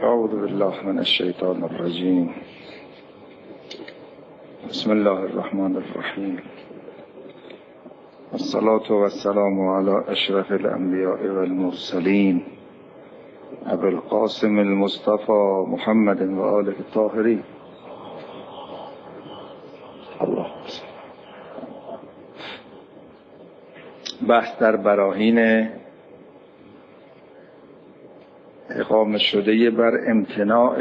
اعوذ بالله من الشیطان الرجیم. بسم الله الرحمن الرحیم. الصلاة والسلام علی اشرف الانبیاء والمرسلین ابی القاسم المصطفى محمد و آله الطاهرین. الله بحث در براهین اقامه شده بر امتناع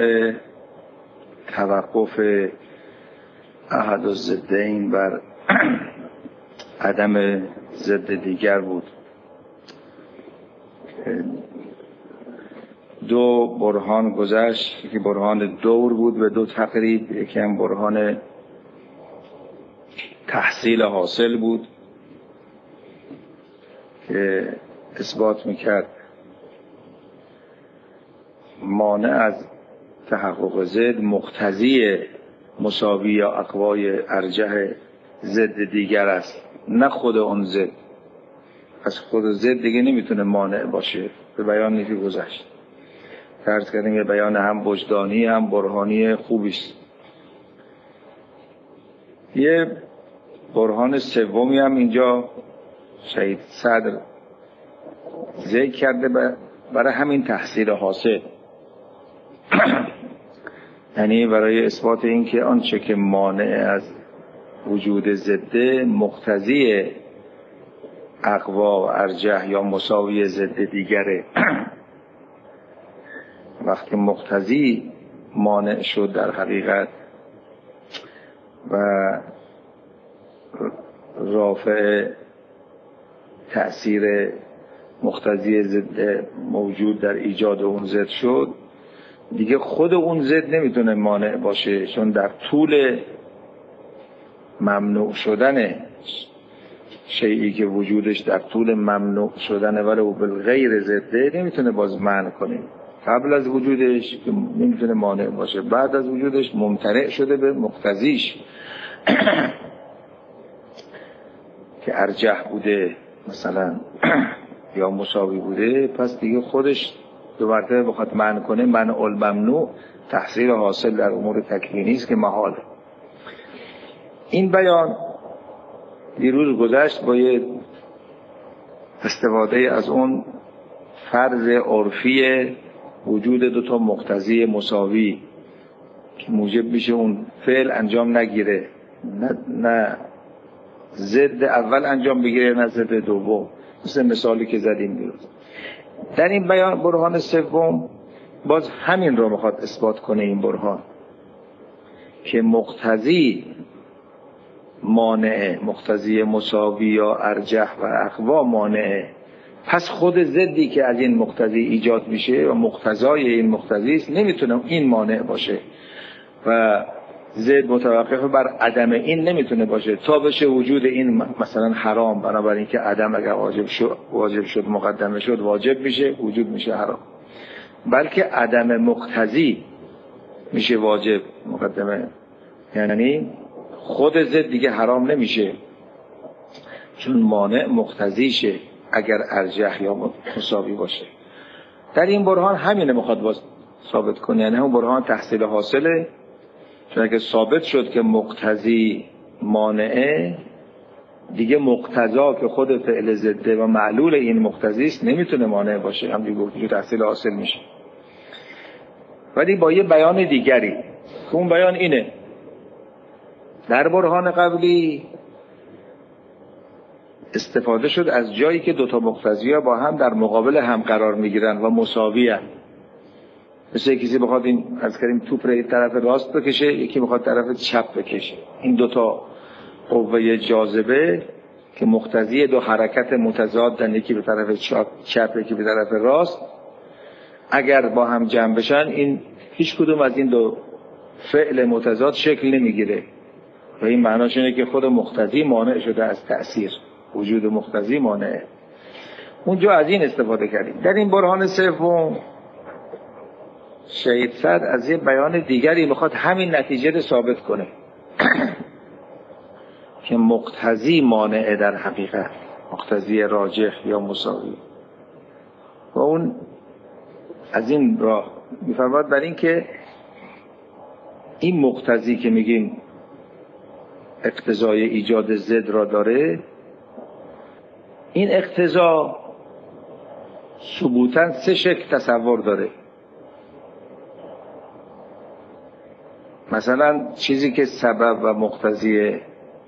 توقف احد الضدین بر عدم ضد دیگر بود. دو برهان گذشت، یکی برهان دور بود و دو تقریب، یکی هم برهان تحصیل حاصل بود که اثبات میکرد مانع از تحقق ضد مقتضی مساوی یا اقوای ارجح ضد دیگر است، نه خود اون ضد. از خود ضد دیگه نمیتونه مانع باشه. به بیانی که گذشت عرض کردیم یه بیان هم وجدانی هم برهانی خوبی است. یه برهان سومی هم اینجا شهید صدر ذکر کرده برای همین تحصیل حاصل، یعنی برای اثبات این که آنچه که مانع از وجود ضد مقتضی اقوا و ارجح یا مساوی ضد دیگره. وقتی مقتضی مانع شد در حقیقت و رافع تأثیر مقتضی ضد موجود در ایجاد اون ضد شد، دیگه خود اون ضد نمیتونه مانع باشه، چون در طول ممنوع شدن شیئی که وجودش در طول ممنوع شدن ولو بالغیر ضده نمیتونه باز منع کنه. قبل از وجودش نمیتونه مانع باشه، بعد از وجودش ممتنع شده به مقتضیش که ارجح بوده مثلا یا مساوی بوده، پس دیگه خودش دو مرتبه بخواد منع کنه، منع الممنوع تحصیل حاصل در امور تکوینی است که محاله. این بیان دیروز گذشت با یه استفاده از اون فرض عرفی وجود دو تا مقتضی مساوی که موجب میشه اون فعل انجام نگیره، نه ضد اول انجام بگیره نه ضد دوم، مثل مثالی که زدیم دیروز. در این بیان برهان سوم باز همین رو میخواد اثبات کنه، این برهان که مقتضی مانعه، مقتضی مساوی یا ارجح و اقوا مانعه، پس خود ضدی که از این مقتضی ایجاد میشه و مقتضای این مقتضی است نمیتونه این مانع باشه و ضد متوقف بر عدم این نمیتونه باشه تا بشه وجود این مثلا حرام، بنابراین که عدم اگر واجب شد مقدمه شد واجب میشه، وجود میشه حرام، بلکه عدم مقتضی میشه واجب مقدمه، یعنی خود ضد دیگه حرام نمیشه چون مانع مقتضیشه اگر ارجح یا مساوی باشه. در این برهان همینه میخواد باز ثابت کنه، یعنی همون برهان تحصیل حاصله، چون اگه ثابت شد که مقتضی مانعه، دیگه مقتضا که خود فعل ضده و معلول این مقتضی است نمیتونه مانع باشه، هم دیگه گفتیم تحصیل حاصل میشه. ولی با یه بیان دیگری که اون بیان اینه: در برهان قبلی استفاده شد از جایی که دوتا مقتضی ها با هم در مقابل هم قرار میگیرن و مساوی هستند. مثل کسی بخواد این از کردیم توپ را طرف راست بکشه، یکی بخواد طرف چپ بکشه. این دوتا قوه جاذبه که مقتضی دو حرکت متضادن، یکی به طرف چپ یکی به طرف راست، اگر با هم جمع بشن این هیچ کدوم از این دو فعل متضاد شکل نمیگیره و این معناش اینه که خود مقتضی مانع شده از تأثیر، وجود مقتضی مانعه. اونجا از این استفاده کردیم. در این برهان سوم شهید صدر از یه بیان دیگری میخواد همین نتیجه رو ثابت کنه که مقتضی مانعه در حقیقت، مقتضی راجح یا مساوی، و اون از این راه میفرماد بر این که این مقتضی که میگیم اقتضای ایجاد ضد را داره، این اقتضا ثبوتاً 3 شکل تصور داره. مثلا چیزی که سبب و مقتضی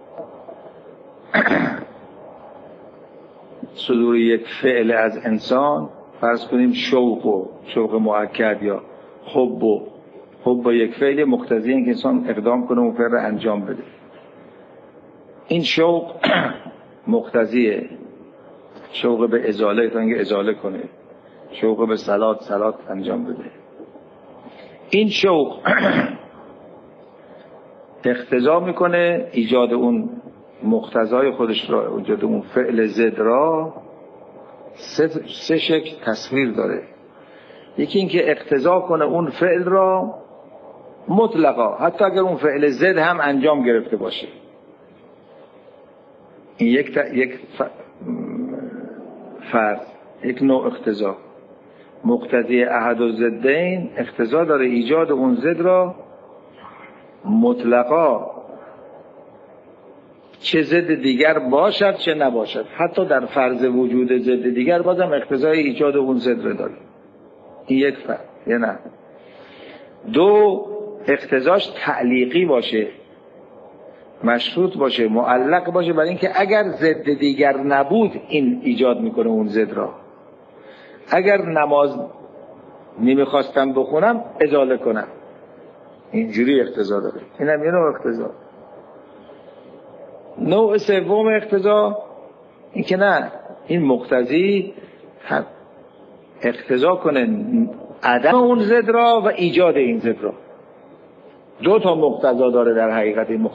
صدور یک فعل از انسان، فرض کنیم شوق مؤکد یا حب یک فعل مقتضی این که انسان اقدام کنه و فعل را انجام بده. این شوق مقتضیه، شوق به ازاله تا اینکه ازاله کنه، شوق به صلات انجام بده. این شوق اقتضا میکنه ایجاد اون مقتضای خودش را، ایجاد اون فعل ضد را 3 شکل تصویر داره. یکی این که اقتضا کنه اون فعل را مطلقا، حتی اگر اون فعل ضد هم انجام گرفته باشه. این یک فرض، یک نوع اقتضا. مقتضی احد الضدین اقتضا داره ایجاد اون ضد را مطلقا، چه ضد دیگر باشد چه نباشد. حتی در فرض وجود ضد دیگر بازم اقتضای ایجاد اون ضد را داره. این یک فرض. یا نه 2 اقتضاش تعلیقی باشه، مشروط باشه، معلق باشه برای اینکه اگر ضد دیگر نبود این ایجاد میکنه اون ضد را. اگر نماز نمیخواستم بخونم ازاله کنم، اینجوری اقتضا داره. این هم یه نوع اقتضا. نوع سوم اقتضا این که نه، این مقتضی اقتضا کنه عدم اون ضد را و ایجاد این ضد را. 2 تا مقتضا داره در حقیقت این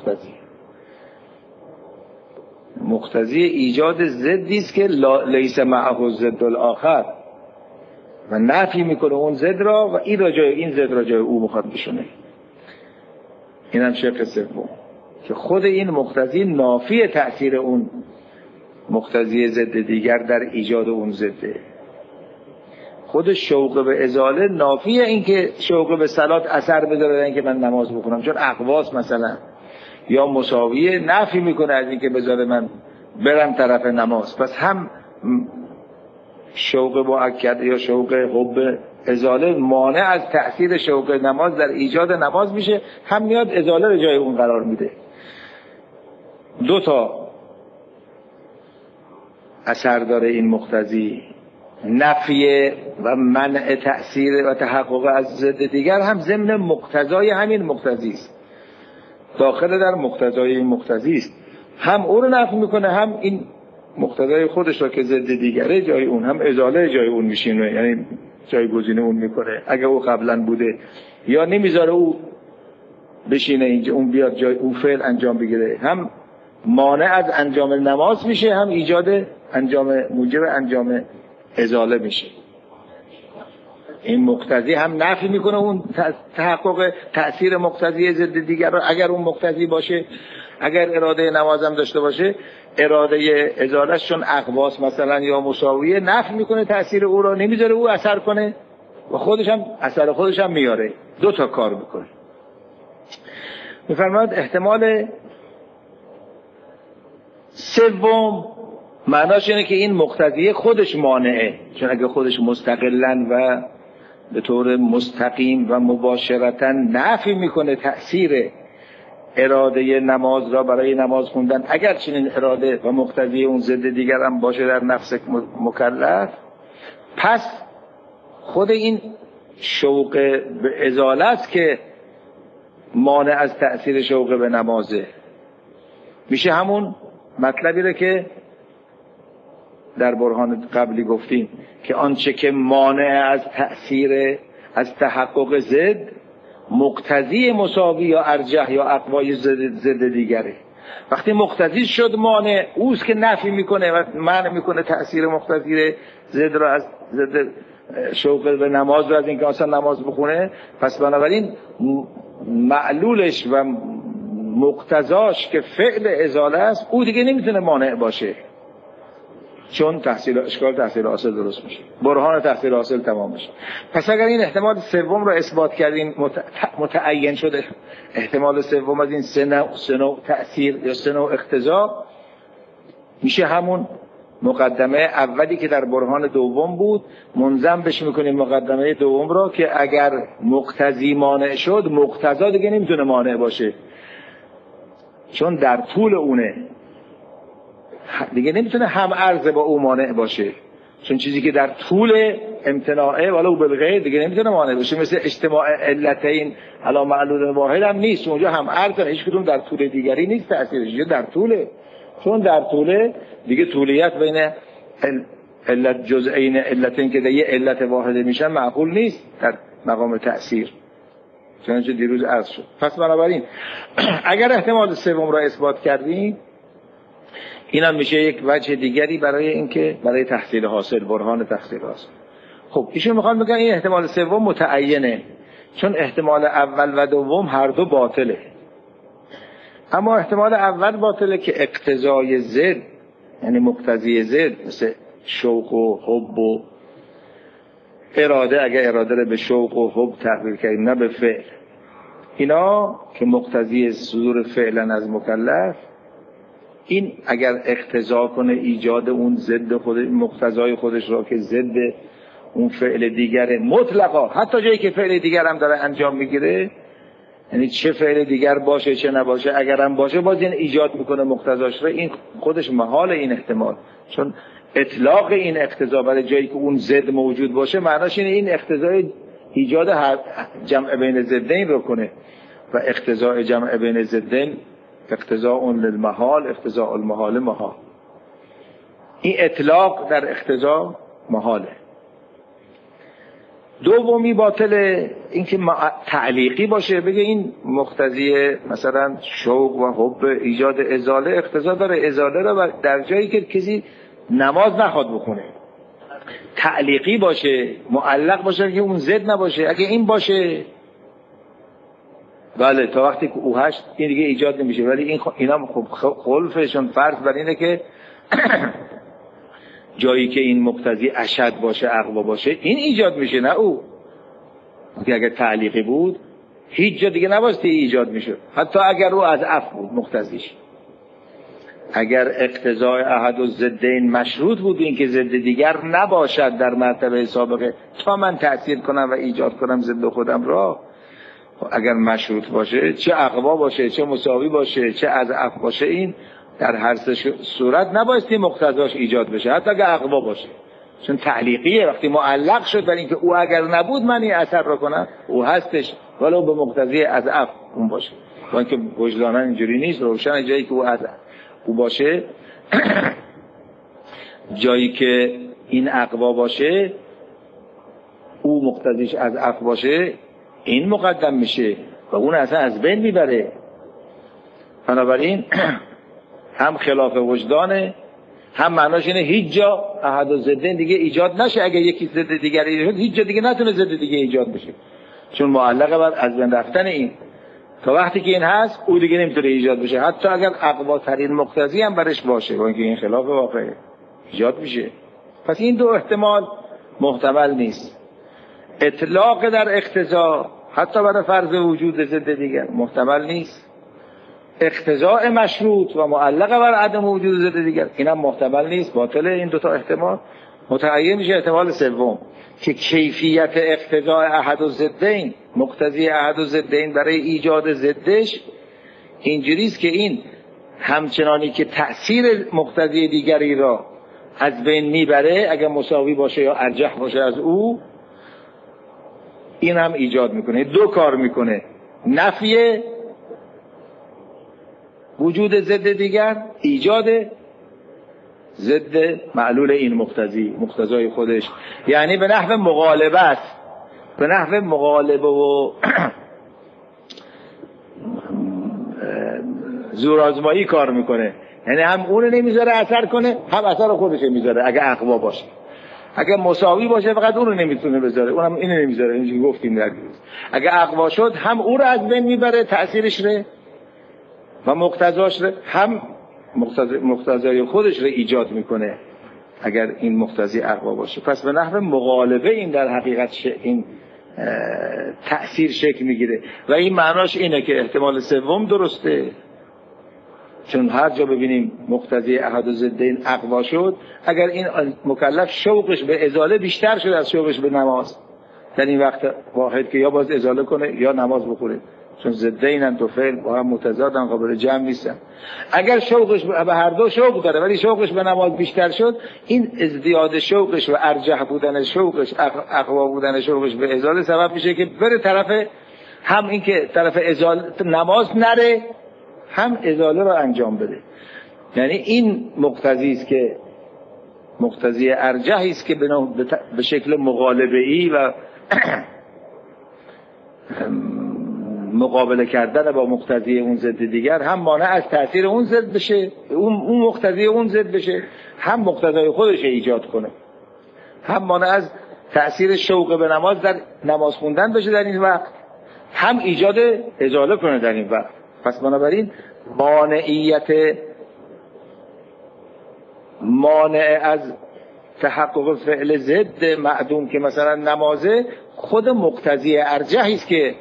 مقتضی ایجاد ضدی است که لیس معه ضد الاخر و نفی میکنه اون ضد را و این ضد را جای او میخواد بشونه. این هم شق سوم که خود این مقتضی نافی تأثیر اون مقتضی ضد دیگر در ایجاد اون ضده. خود شوق به ازاله نافیه این که شوق به صلات اثر بذاره این که من نماز بخونم، چون اقواس مثلا یا مساویه نفی میکنه از این که بذاره من برم طرف نماز. پس هم شوق مؤکد یا شوق حب ازاله مانع از تأثیر شوق نماز در ایجاد نماز میشه، هم میاد ازاله رو جای اون قرار میده. 2 تا اثر داره این مقتضی، نفی و منع تأثیر و تحقق از ضد دیگر هم ضمن مقتضای همین مقتضی است، داخل در مقتضای این مقتضی است. هم او رو نفی میکنه، هم این مقتضای خودش را که ضد دیگره جای اون، هم ازاله جای اون میشینه، یعنی جایگزین اون میکنه. اگه او قبلا بوده یا نمیذاره او بشینه اینجا، اون بیاد جای اون فعل انجام بگیره، هم مانع از انجام نماز میشه، هم ایجاد موجب انجام ازاله میشه. این مقتضی هم نفی میکنه اون تحقق تأثیر مقتضی ضد دیگر رو. اگر اون مقتضی باشه، اگر اراده نمازم داشته باشه، اراده ازالهش چون اقواس مثلا یا مساویه نفی میکنه تأثیر او رو، نمیذاره او اثر کنه و اثر خودش هم میاره. 2 تا کار میکنه. میفرماید احتمال سوم معناش اینه که این مقتضی خودش مانعه، چون اگه خودش مستقلاً و به طور مستقیم و مباشرتاً نفی میکنه تأثیر اراده نماز را برای نماز خوندن، اگر چنین اراده و مقتضی اون ضد دیگر هم باشه در نفس مکلف، پس خود این شوق به ازاله است که مانع از تأثیر شوق به نمازه. میشه همون مطلبی رو که در برهان قبلی گفتیم که آنچه که مانع از تأثیر از تحقق ضد مقتضی مساوی یا ارجح یا اقوای ضد دیگره. وقتی مقتضی شد مانع، اوست که نفی میکنه و منع میکنه تأثیر مقتضی ضد را از ضد شوق به نماز را از اینکه اصلا نماز بخونه. پس بنابراین معلولش و مقتضاش که فعل ازاله است، او دیگه نمیتونه مانع باشه، چون اشکال تحصیل حاصل درست میشه، برهان تحصیل حاصل تمام میشه. پس اگر این احتمال سوم رو اثبات کردیم، متعین شده احتمال سوم از این سه نوع تأثیر یا سه نوع اقتضا، میشه همون مقدمه اولی که در برهان دوم بود منظم بش میکنیم مقدمه دوم را که اگر مقتضی مانع شد، مقتضا دیگه نمیتونه مانع باشه، چون در طول اونه، دیگه نمیتونه هم عرض با او مانع باشه، چون چیزی که در طول امتناعه ولو بالغیر دیگه نمیتونه مانع باشه. مثل اجتماع علتین علی معلول واحد هم نیست، اونجا هم عرض هیچ کدوم در طول دیگری نیست تأثیرش، در طوله، چون در طوله دیگه طولیت بین علت جزئین علتین که یه علت واحده میشن معقول نیست در مقام تأثیر، چنانچه دیروز عرض شد. پس بنابراین اگر احتمال سوم را اثبات کردیم، این هم میشه یک وجه دیگری برای اینکه برای تحصیل حاصل، برهان تحصیل حاصل. خب ایشون میخوان بگن این احتمال سوم متعینه، چون احتمال اول و دوم هر دو باطله. اما احتمال اول باطله که اقتضای ضد، یعنی مقتضی ضد، مثل شوق و حب و اراده، اگر اراده رو به شوق و حب تحویل کردیم نه به فعل، اینا که مقتضی صدور فعلا از مکلف، این اگر اقتضا کنه ایجاد اون ضد خود، مقتضای خودش را که ضد اون فعل دیگر مطلقا، حتی جایی که فعل دیگر هم داره انجام میگیره، یعنی چه فعل دیگر باشه چه نباشه، اگر هم باشه باز این ایجاد میکنه مقتضاش را، این خودش محال این احتمال، چون اطلاق این اقتضا برای جایی که اون ضد موجود باشه معناش اینه این اقتضای ایجاد جمع بین ضدین رو کنه، و اقتضای جمع بین ضدین اقتضاء للمحال، اقتضاء المحال محال، این اطلاق در اقتضا محاله. دومی باطله اینکه تعلیقی باشه، بگه این مقتضی مثلا شوق و حب ایجاد ازاله اقتضا داره ازاله رو در جایی که کسی نماز نخواد بخونه. تعلیقی باشه، معلق باشه که اون ضد نباشه. اگه این باشه بله تا وقتی که او هست این دیگه ایجاد نمیشه، ولی اینا خب خلفشون فرض بر اینه که جایی که این مقتضی اشد باشه، اقوا باشه، این ایجاد میشه نه او. اگر تعلیقی بود هیچ جا دیگه نباستی ایجاد میشه، حتی اگر او از اف بود مقتضیش. اگر اقتضای احد و ضدین مشروط بود، این که ضد دیگر نباشد در مرتبه سابقه تا من تأثیر کنم و ایجاد کنم ضد خودم را، اگر مشروط باشه، چه اقوا باشه، چه مساوی باشه، چه از اف باشه، این در هر صورت نبایستی مقتضاش ایجاد بشه، حتی اگر اقوا باشه، چون تعلیقیه. وقتی معلق شد بر اینکه او اگر نبود من این اثر رو کنم، او هستش ولو به مقتضی از اف اون باشه، با اینکه وجدانا اینجوری نیست. روشن جایی که او از او باشه جایی که این اقوا باشه، او مقتضیش از اف باشه، این مقدم میشه و اون اصلا از بین میبره. بنابراین هم خلاف وجدانه، هم معناش اینه هیچ جا احد و ضدین دیگه ایجاد نشه. اگه یکی ضد دیگر ایجاد، هیچ جا دیگه نتونه ضد دیگه ایجاد بشه، چون معلقه بر از بین رفتن این. تا وقتی که این هست او دیگه نمیتونه ایجاد بشه، حتی اگر اقوا ترین مقتضی هم برش باشه، با اینکه این خلاف واقعه ایجاد میشه. پس این دو احتمال محتمل نیست. اطلاق در اقتضا حتی برای فرض وجود ضد دیگر محتمل نیست. اقتضاء مشروط و معلقه بر عدم وجود ضد دیگر اینم محتمل نیست، باطله. این دوتا احتمال متعین میشه احتمال سوم که کیفیت اقتضاء احد و ضدین، مقتضی احد و ضدین برای ایجاد ضدش اینجوریست که این همچنانی که تأثیر مقتضی دیگری را از بین میبره اگر مساوی باشه یا ارجح باشه از او، این هم ایجاد میکنه. دو کار میکنه: نفی وجود ضد دیگر، ایجاد ضد معلول این مقتضی، مقتضای خودش، یعنی به نحو مغالبه است، به نحو مغالبه و زورآزمایی کار میکنه. یعنی هم اون نمیذاره اثر کنه، هم اثر خودش میذاره اگه اقوا باشه. اگه مساوی باشه فقط اون رو نمیتونه بذاره، اونم اینو نمیذاره. اینجوری گفتیم در دیروز. اگه اقوا شد هم اون رو از بین میبره، تأثیرش رو و مقتضاش رو، هم مقتضای خودش رو ایجاد میکنه. اگر این مقتضی اقوا باشه. پس به نحو مغالبه این در حقیقت این تأثیر شکل میگیره و این معناش اینه که احتمال سوم درسته، چون هر جا ببینیم مقتضی احد الضدین اقوا شد، اگر این مکلف شوقش به ازاله بیشتر شد از شوقش به نماز در این وقت واحد که یا باز ازاله کنه یا نماز بخوره، چون ضدینن دو فعل با هم متضادن، قابل جمع نیستن. اگر شوقش به هر دو شوق داره ولی شوقش به نماز بیشتر شد، این ازدیاد شوقش و ارجح بودن شوقش، اقوا بودن شوقش به ازاله سبب میشه که بره طرف، هم این که طرف ازاله نماز نره، هم ازاله رو انجام بده. یعنی این مقتضی است که مقتضی ارجحی است که به شکل مغالبه‌ای و مقابله کردن با مقتضی اون ضد دیگر هم مانع از تأثیر اون ضد بشه، اون مقتضی اون ضد بشه، هم مقتضای خودش ایجاد کنه، هم مانع از تأثیر شوق به نماز در نماز خوندن بشه در این وقت، هم ایجاد ازاله کنه در این وقت. پس بنابراین مانع از تحقق فعل ضد معدوم که مثلا نمازه، خود مقتضی ارجحی است که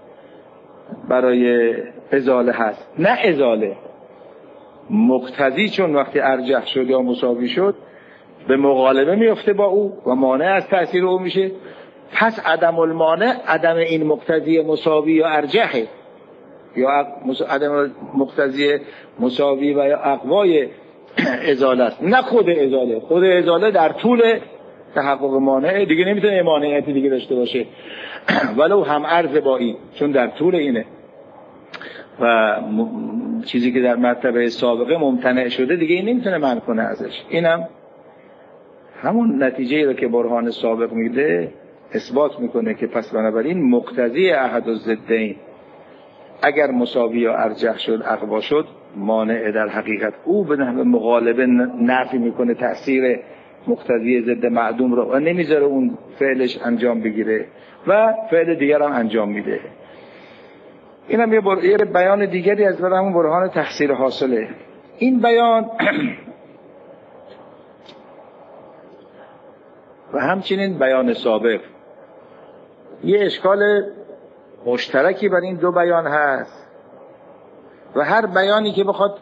برای ازاله هست، نه ازاله. مقتضی چون وقتی ارجح شد یا مساوی شد به مغالبه میفته با او و مانع از تأثیر او میشه. پس عدم المانع عدم این مقتضی مساوی یا ارجحه، یا عدم مقتضی مساوی و یا اقوای ازاله است، نه خود ازاله. خود ازاله در طول تحقق مانع دیگه نمیتونه مانعیتی دیگه داشته باشه ولو هم عرض با این، چون در طول اینه و چیزی که در مرتبه سابقه ممتنع شده دیگه این نمیتونه منع کنه ازش. اینم همون نتیجه رو که برهان سابق میده اثبات میکنه که پس بنابراین مقتضی احد الضدین اگر مساوی یا ارجح شد، اقوا شد، مانع در حقیقت او به نحو مغالبه نفی میکنه تأثیر مقتضی ضد معدوم رو و نمیذاره اون فعلش انجام بگیره و فعل دیگر هم انجام میده. اینم یه بیان دیگری از همون برهان تحصیل حاصله. این بیان و همچنین بیان سابق یه اشکال مشترکی بر این دو بیان هست و هر بیانی که بخواد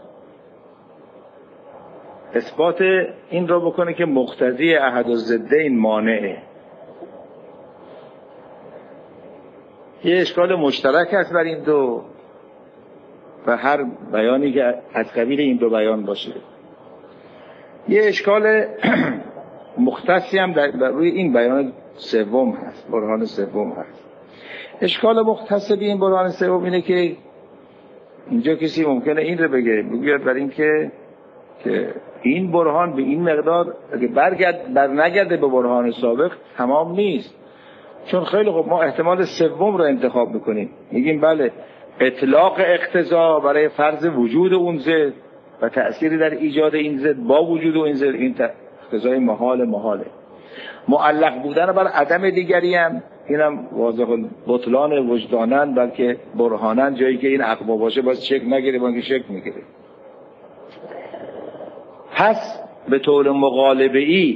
اثبات این رو بکنه که مقتضی احد الضدین مانعه، یه اشکال مشترک هست بر این دو و هر بیانی که از قبیل این دو بیان باشه. یه اشکال مختصی هم در روی این بیان سوم هست، برهان سوم هست. اشکال مختص به این برهان سوم اینه که اینجا کسی ممکنه این رو بگه بر این که این برهان به این مقدار اگه برنگرده به برهان سابق تمام نیست، چون خیلی خوب ما احتمال سوم رو انتخاب میکنیم، میگیم بله اطلاق اقتضا برای فرض وجود اون ضد و تأثیری در ایجاد این ضد با وجود این ضد، این اقتضای محاله. معلق بودن بر عدم دیگری هم اینم واضح بطلان وجدانن بلکه برهانن، جایی که این اقوا باشه باز شک نگیره، بلکه شک میگیره. پس به طور مغالبه‌ای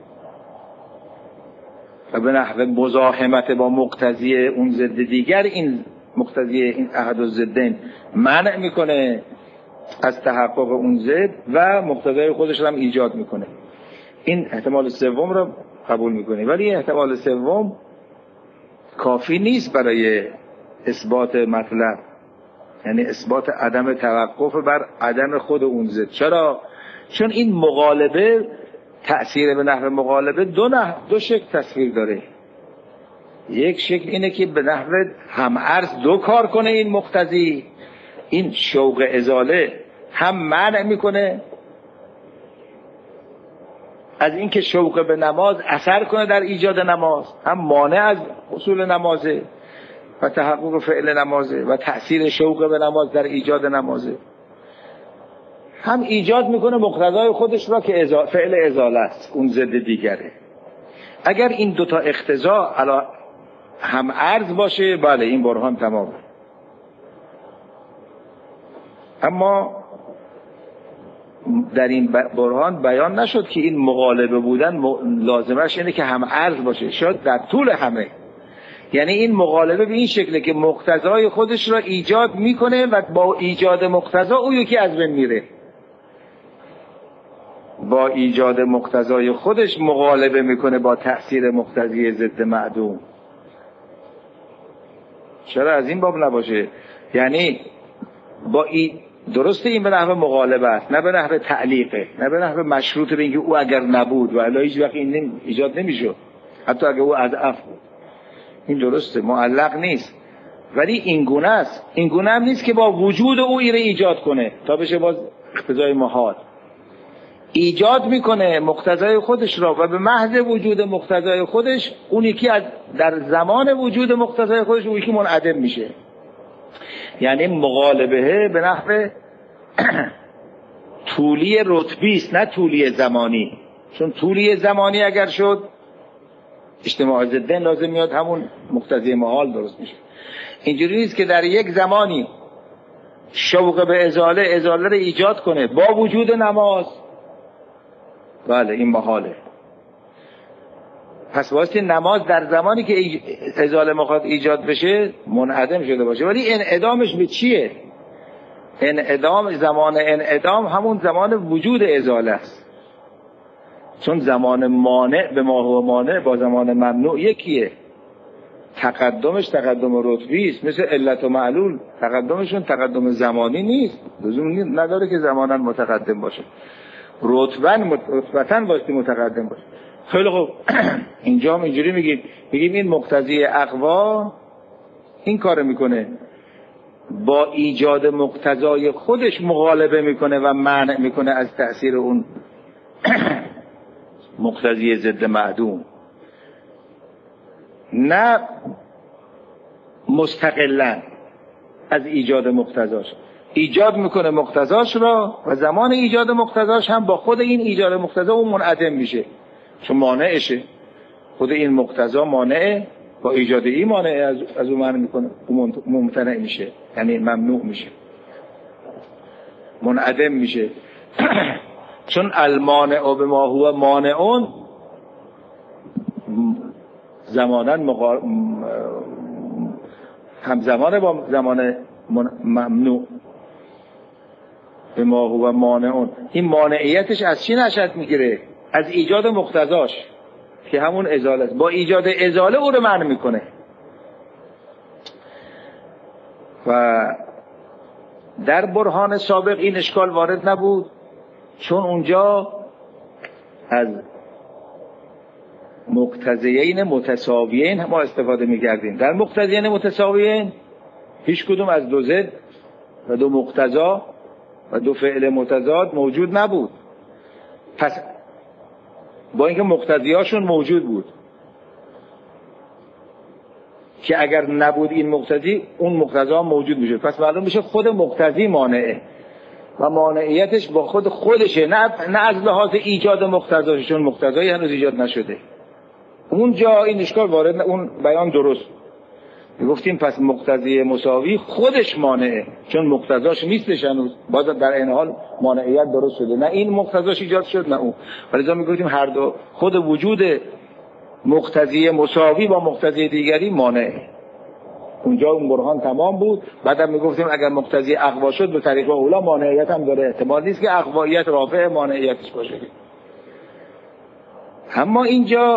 و به نحو مزاحمت با مقتضی اون ضد دیگر، این مقتضی این احد الضدین منع میکنه از تحقق اون ضد و مقتضای خودش هم ایجاد میکنه. این احتمال سوم رو قبول میکنه، ولی احتمال سوم کافی نیست برای اثبات مطلب، یعنی اثبات عدم توقف بر عدم خود اون ضد. چرا؟ چون این مغالبه، تأثیر به نحو مغالبه دو شکل تصویر داره. یک شکل اینه که به نحو همعرض دو کار کنه این مقتضی، این شوق ازاله هم منع میکنه از اینکه شوق به نماز اثر کنه در ایجاد نماز، هم مانع از حصول نمازه و تحقق فعل نمازه و تأثیر شوق به نماز در ایجاد نمازه، هم ایجاد میکنه مقتضای خودش را که فعل ازاله است، اون ضد دیگره. اگر این دوتا اقتضا هم عرض باشه، بله این برهان تمامه. در این برهان بیان نشد که این مغالبه بودن لازمش اینه که هم عرض باشه، شاید در طول همه. یعنی این مغالبه به این شکله که مقتضای خودش را ایجاد میکنه و با ایجاد مقتضا او یکی از بین میره. با ایجاد مقتضای خودش مغالبه میکنه با تأثیر مقتضی ضد معدوم. چرا از این باب نباشه؟ یعنی با درسته این به نحو مغالبه است، نه به نحو تعلیقه، نه به نحو مشروط به اینکه او اگر نبود و الا هیچ وقت این ایجاد نمیشد، حتی اگر او اضعف بود. این درسته، معلق نیست، ولی این گونه است. این گونه هم نیست که با وجود او ایره ایجاد کنه تا بشه باز اقتضای محال. ایجاد میکنه مقتضای خودش را و به محض وجود مقتضای خودش اون یکی از در زمان وجود مقتضای خودش اون یکی منعدم میشه. یعنی مغالبه به نحو طولی رتبی است، نه طولی زمانی. چون طولی زمانی اگر شد اجتماع ضدین لازم میاد همون مقتضی محال درست میشه. اینجوری نیست که در یک زمانی شوق به ازاله رو ایجاد کنه با وجود نماز. بله این محاله. پس واسه نماز در زمانی که ازاله مخواد ایجاد بشه منعدم شده باشه، ولی انعدامش به چیه؟ انعدام، زمان انعدام همون زمان وجود ازاله است. چون زمان مانع به ما هو مانع با زمان ممنوع یکیه. تقدمش تقدم رتبی است، مثل علت و معلول. تقدمشون تقدم زمانی نیست، لزوم نداره که زمانا متقدم باشه، رتبتاً باستی متقدم باشه. خیلی خوب اینجا هم اینجوری میگیم این مقتضی اقوا این کار میکنه، با ایجاد مقتضای خودش مغالبه میکنه و منع میکنه از تأثیر اون مقتضی ضد معدوم، نه مستقلاً از ایجاد مقتضاش. ایجاد میکنه مقتضاش را و زمان ایجاد مقتضاش هم با خود این ایجاد مقتضا اون منعدم میشه، چون مانعشه. خود این مقتضا مانعه، با ایجاد این مانعه از اون منع میکنه، اون ممتنع میشه، یعنی ممنوع میشه، منعدم میشه. چون المانع به ما هو مانعون زماناً همزمان با زمان ممنوع به ما هو مانعون. این مانعیتش از چی نشأت میگیره؟ از ایجاد مقتضاش که همون ازاله است. با ایجاد ازاله او رو منع میکنه. و در برهان سابق این اشکال وارد نبود، چون اونجا از مقتضیین متساویین ما استفاده میکردیم. در مقتضیین متساویین هیچ کدوم از دو ضد و دو مقتضا و دو فعل متضاد موجود نبود. پس با اینکه مقتضیاشون موجود بود که اگر نبود این مقتضی اون مقتضا موجود میشه، پس معلوم میشه خود مقتضی مانعه و مانعیتش با خودشه، نه از لحاظ ایجاد مقتضاش، چون مقتضایی هنوز ایجاد نشده. اونجا این اشکال وارد، اون بیان درست گفتیم. پس مقتضی مساوی خودش مانعه، چون مقتضاش نیستش هنوز، باز در این حال مانعیت درست شده، نه این مقتضاش ایجاد شد نه اون. ولی میگفتیم هر دو خود وجود مقتضی مساوی با مقتضی دیگری مانعه. اونجا اون برهان تمام بود. بعدم میگفتیم اگر مقتضی اقوا شد به طریق اولا مانعیت هم داره، احتمال نیست که اقواییت رافع مانعیتش باشه. اما اینجا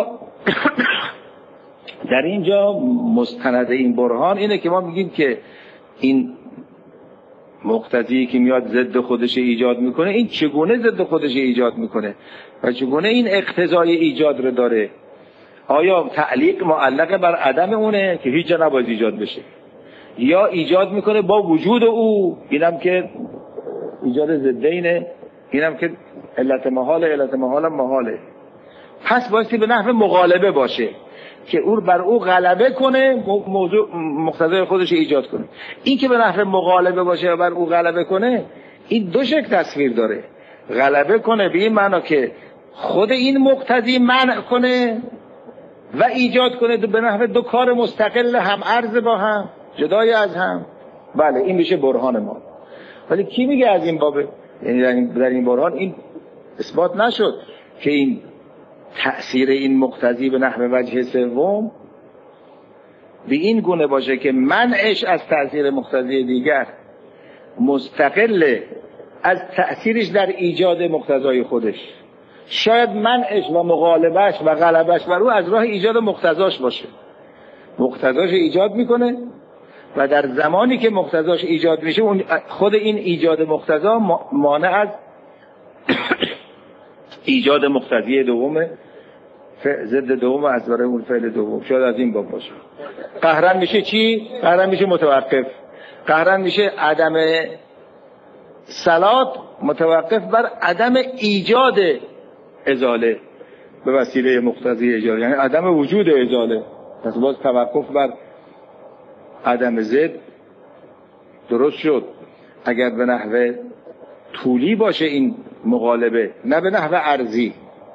در اینجا مستند این برهان اینه که ما میگیم که این مقتضی که میاد ضد خودش ایجاد میکنه، این چگونه ضد خودش ایجاد میکنه و چگونه این اقتضای ایجاد رو داره. آیا تعلیق معلق بر عدم اونه که هیچ جا نباید ایجاد بشه، یا ایجاد میکنه با وجود او؟ اینم که ایجاد ضدینه، اینم که علت محاله. پس بایستی به نحو مغالبه باشه که او بر او غلبه کنه، موضوع مقتضای خودش ایجاد کنه. این که به نحو مغالبه باشه و بر او غلبه کنه، این دو شکل تصویر داره. غلبه کنه به این معنا که خود این مقتضی منع کنه و ایجاد کنه به نحو دو کار مستقل هم عرض با هم جدای از هم. بله این میشه برهان ما. ولی کی میگه از این بابه؟ یعنی در این برهان این اثبات نشد که این تأثیر این مقتضی به نحو وجه سوم به این گونه باشه که منعش از تأثیر مقتضی دیگر مستقل از تأثیرش در ایجاد مقتضای خودش. شاید منعش و مغالبش و غلبش بر او از راه ایجاد مقتضاش باشه. مقتضاش ایجاد میکنه و در زمانی که مقتضاش ایجاد میشه خود این ایجاد مقتضا مانع از ایجاد مقتضی دومه، ضد دوم از برای اون فعل دوم. شاید از این باب باشه. قهرن میشه چی؟ قهرن میشه متوقف. قهرن میشه عدم صلات متوقف بر عدم ایجاد ازاله به وسیله مقتضی ایجاد، یعنی عدم وجود ازاله. پس باز توقف بر عدم ضد درست شد. اگر به نحو طولی باشه این مغالبه، نه به نحو عرضی.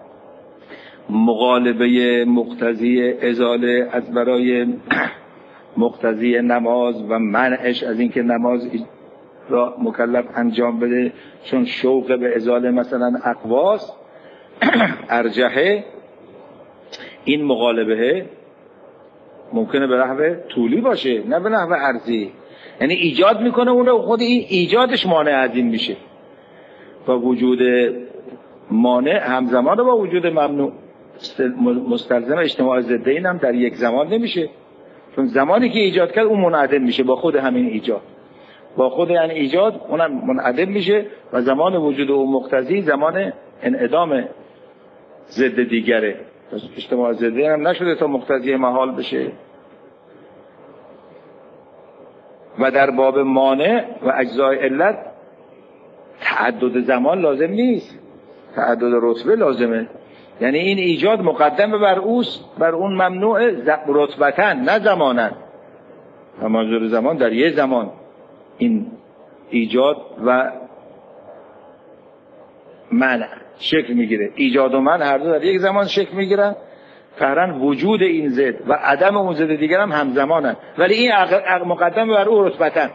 مغالبه مقتضی ازاله از برای مقتضی نماز و منعش از اینکه نماز را مکلف انجام بده، چون شوق به ازاله مثلا اقواس ارجحه، این مغالبه ممکنه به نحو طولی باشه نه به نحو عرضی. یعنی ایجاد میکنه اون رو، خود این ایجادش مانع از این میشه. با وجود مانع همزمان با وجود ممنوع مستلزم اجتماع ضدین هم در یک زمان نمیشه، چون زمانی که ایجاد کرد اون منعدم میشه با خود همین ایجاد، با خود یعنی ایجاد اونم منعدم میشه و زمان وجود اون مقتضی زمان انعدام ضد دیگره. اجتماع ضدین هم نشده تا مقتضی محال بشه. و در باب مانع و اجزای علت تعدد زمان لازم نیست، تعدد رتبه لازمه. یعنی این ایجاد مقدم بر اوست، بر اون ممنوع رتبتن نه زمانن. و منظور زمان در یه زمان این ایجاد و منع شکل میگیره. ایجاد و منع هر دو در یک زمان شکل میگیرن. قهرن وجود این ضد و عدم اون ضد دیگر هم همزمانن، ولی این مقدم بر او رتبتن.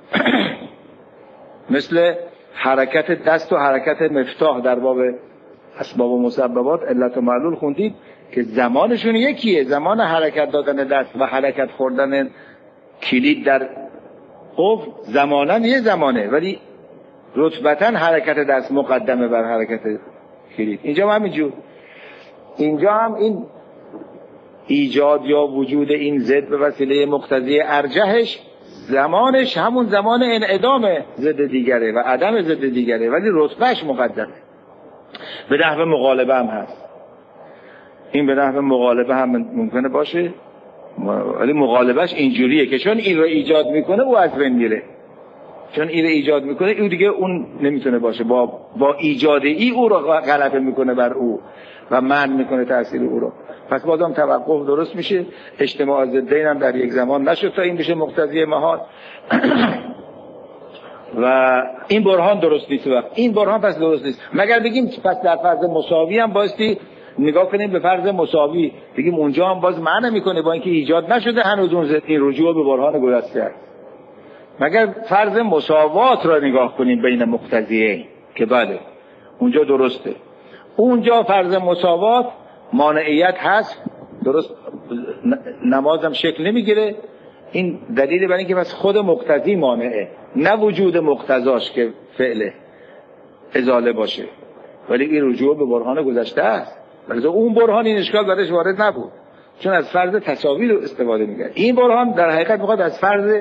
مثل حرکت دست و حرکت مفتاح در باب اسباب و مسببات علت و معلول خوندید که زمانشون یکیه. زمان حرکت دادن دست و حرکت خوردن کلید در قفل زمانن یه زمانه، ولی رتبتاً حرکت دست مقدمه بر حرکت کلید. اینجا هم همینجور. اینجا هم این ایجاد یا وجود این ضد به وسیله مقتضی ارجحش زمانش همون زمان انعدام ضد دیگره و عدم ضد دیگره، ولی رتبهش مقدمه. به نحو مغالبه هم هست. این به نحو مغالبه هم ممکنه باشه، ولی مغالبهش اینجوریه که چون این رو ایجاد میکنه او از بین میره. چون این رو ایجاد میکنه او دیگه اون نمیتونه باشه. با ایجاد او رو غلبه میکنه بر او و منع میکنه تأثیر او رو. پس بازم توقف درست میشه. اجتماع ضدین هم در یک زمان نشد تا این بشه مقتضی محال. و این برهان درست نیست. وقت این برهان پس درست نیست مگر بگیم پس در فرض مساوی هم بایستی نگاه کنیم به فرض مساوی، بگیم اونجا هم باز معنی میکنه با اینکه ایجاد نشده هنوز اون ضد، این رجوع به برهان گذشته است. مگر فرض مساوات را نگاه کنیم بین مقتضیین که بله اونجا درسته. اونجا فرض مساوات مانعیت هست، درست نمازم شکل نمیگیره. این دلیل بر اینکه پس خود مقتضی مانعه، نه وجود مقتضاش که فعل ازاله باشه. ولی این رجوع به برهان گذشته است. ولی اون برهان این اشکال برش وارد نبود، چون از فرض تساوی رو استفاده می‌کرد. این برهان در حقیقت می‌خواد از فرض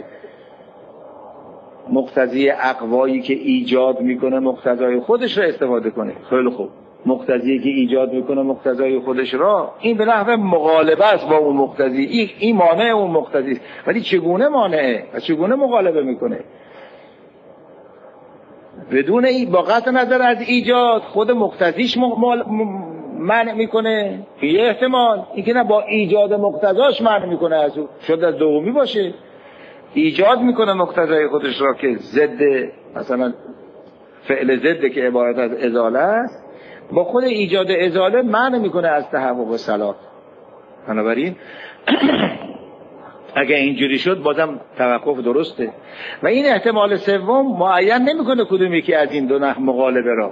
مقتضی اقوایی که ایجاد میکنه مقتضای خودش را استفاده کنه. خیلی خوب، مقتضی که ایجاد میکنه مقتضای خودش را، این به نحو مغالبه است با اون مقتضی. این مانع اون مقتضی است، ولی چگونه مانعه و چگونه مغالبه میکنه؟ بدون این با قطع نظر از ایجاد خود مقتضیش منع میکنه. یه احتمال اینکه نه با ایجاد مقتضاش منع میکنه از او، شاید از دومی باشه. ایجاد میکنه مقتضای خودش را که ضد مثلا فعل ضد که عبارت از ازاله است، با خود ایجاد ازاله منع میکنه از تحقق صلات. بنابراین اگه اینجوری شد بازم توقف درسته. و این احتمال سوم معین نمیکنه کدوم یکی از این دو نحو مقالبه را،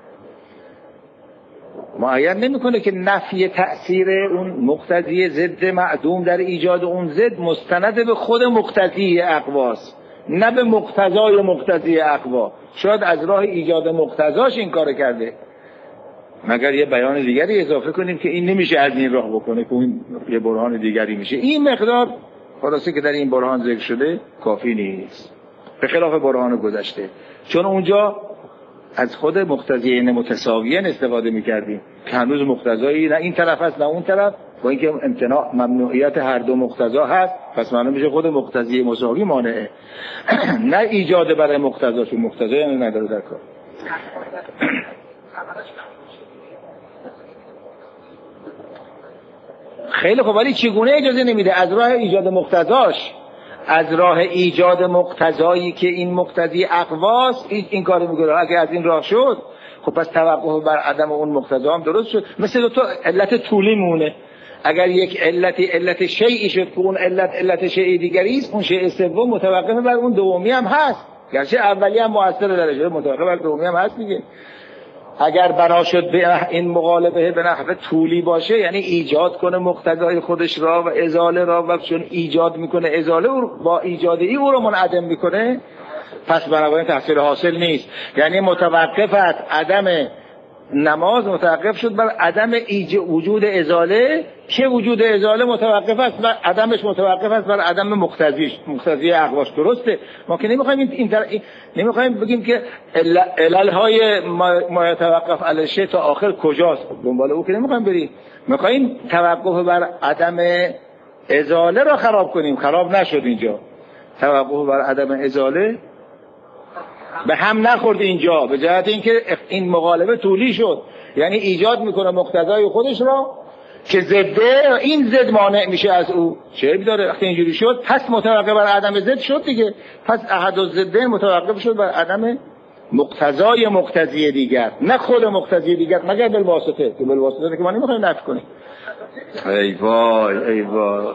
معین نمیکنه که نفی تأثیر اون مقتضی ضد معدوم در ایجاد اون ضد مستند به خود مقتضی اقواست، نه به مقتضای مقتضی اقوا. شاید از راه ایجاد مقتضاش این کار کرده، مگر یه بیان دیگری اضافه کنیم که این نمیشه از این راه بکنه که این یه برهان دیگری میشه. این مقدار خلاصه که در این برهان ذکر شده کافی نیست، به خلاف برهان گذشته، چون اونجا از خود مقتضیین متساویین استفاده میکردیم که هنوز مقتضایی نه این طرف هست نه اون طرف، با اینکه امتناع ممنوعیت هر دو مقتضا هست، پس معلوم میشه خود مقتضی مساوی مانعه نه ایجاد برای مقتضا، چون مقتضا یعنی نداره در کار. خیلی خب، ولی چگونه اجازه نمیده از راه ایجاد مقتضاش، از راه ایجاد مقتضایی که این مقتضی اقواست این کارو میکنه. اگه از این راه شد خب پس توقف بر عدم اون مقتضا هم درست شد. مثل دو تا علت طولی مونه، اگر یک علت شیعی شد که اون علت شیعی دیگری است، اون شیء سوم متوقف بر اون دومی هم هست، گرچه اولی هم مؤثر درجه متوقف بر دومی هم هست دیگه. اگر بنا شد به این مقالبه به نحو طولی باشه، یعنی ایجاد کنه مقتضای خودش را و ازاله را، و چون ایجاد میکنه ازاله با ایجاد او رو منعدم میکنه، پس بنابراین تحصیل حاصل نیست. یعنی متوقفت عدم نماز متوقف شد بر عدم وجود ازاله، که وجود ازاله متوقف است بر عدمش، متوقف است بر عدم مقتضی اقواش. درسته، ما که نمیخوایم بگیم که عللهای ما یتوقف علی شیء تا آخر کجاست، دنبال او که نمیخوایم بریم، میخوایم توقف بر عدم ازاله را خراب کنیم. خراب نشد اینجا، توقف بر عدم ازاله به هم نخورد اینجا، به جهت اینکه این مقالبه طولی شد، یعنی ایجاد میکنه مقتضای خودش را که ضده، این ضد مانع میشه از او. چه داره وقتی اینجوری شد، پس متوقف بر عدم ضد شد دیگه، پس احد الضدین متوقف شد بر عدم مقتضای مقتضی دیگر، نه خود مقتضی دیگر، مگر بالواسطه، که بالواسطه که ما نمیخوایم نفی کنیم. ای وای ای وای،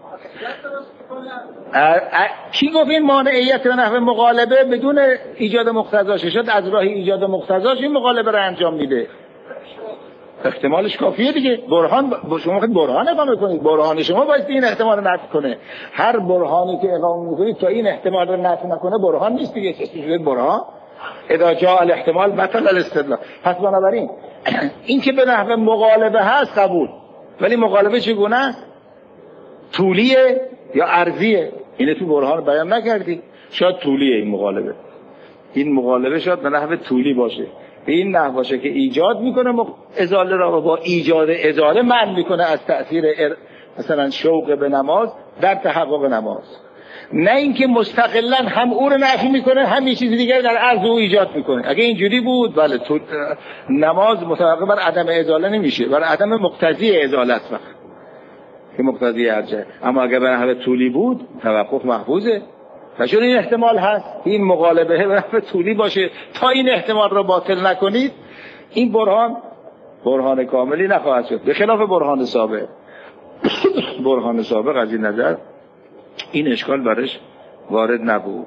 کی گفت این مانعیت به نحو مقالبه بدون ایجاد مقتضاش شد؟ از راه ایجاد مقتضاش این مقالبه را انجام میده، احتمالش کافیه دیگه. برهان شما خیلی برهان اقامه کنید، برهان شما باید این احتمال رو نفی کنه. هر برهانی که اقامه میکنید تا این احتمال رو نفی نکنه برهان نیست دیگه. چه برهان؟ اذا جاء الاحتمال بطل الاستدلال. پس بنابراین این که به نحو مقالبه هست قبول، ولی مقالبه چگونه است؟ طولیه یا عرضیه؟ اینه تو برهان بیان نکردی. شاید طولیه این مقالبه شاید به نحو طولی باشه، به این نحو باشه که ایجاد میکنه ازاله را و با ایجاد ازاله منع میکنه از تأثیر مثلا شوق به نماز در تحقق نماز، نه اینکه مستقلا هم او رو نفی میکنه هم یه چیز دیگر در عرض او ایجاد میکنه. اگه اینجوری بود بله نماز متوقف بر عدم ازاله نمیشه، بر عدم مقتضی ازاله است که مقتضی ارجه. اما اگر به نحو طولی بود توقف محفوظه، و چون این احتمال هست این مقالبه به نحو طولی باشه تا این احتمال را باطل نکنید، این برهان کاملی نخواهد شد، به خلاف برهان سابق. برهان سابق از این نظر این اشکال برش وارد نبود.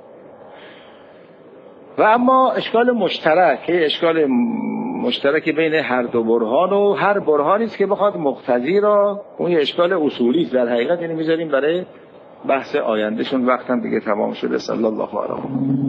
و اما اشکال مشترک بین هر دو برهان، و هر برهانی است که بخواد مقتضی را، اون یه اشکال اصولی است در حقیقت، یعنی میذاریم برای بحث آیندهشون. وقتم دیگه تمام شده. صلی الله علیه و